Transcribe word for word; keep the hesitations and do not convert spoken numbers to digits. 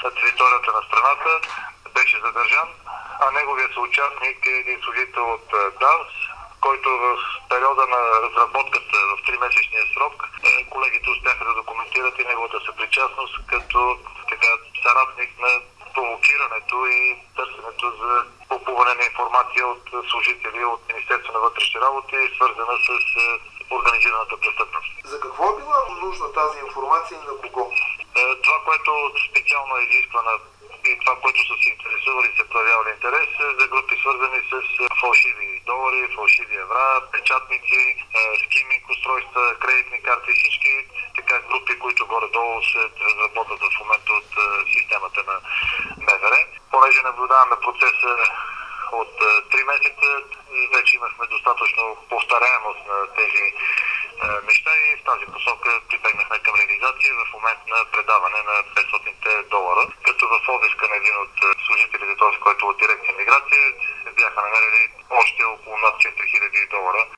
територията на страната, беше задържан, а неговият съучастник е един служител от ДАНС, който в периода на разработката в тримесечния срок колегите успяха да документират и неговата съпричастност като така съратник на провокирането и търсенето за попълване на информация от служители от Министерството на вътрешните работи, свързана с организираната престъпност. За какво е била нужна тази информация и на кого? Това, което специално е изисквано и това, което са се интересували и се проявявали интерес, за групи свързани с фалшиви долари, фалшиви евра, печатници, скиминг устройства, кредитни карти, всички така групи, които горе-долу се разработват в момента от системата на МВР. Понеже наблюдаваме процеса от три месеца, вече имахме достатъчно повторяемост на тези неща и в тази посока прибегнахме към реализация в момент на предаване на петстотин долара, като в обиска на един от служителите, този, който от дирекция миграция, бяха намерили още около над четири хиляди долара.